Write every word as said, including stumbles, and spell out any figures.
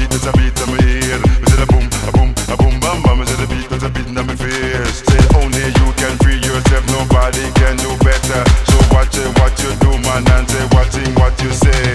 beat, it's a beat in my ear. Me say the boom, a boom, a boom, bam, bam. Me say the beat, it's a beat in my face. Say only you can free yourself, nobody can do better. So watch it, what you do, man, and say watching what you say.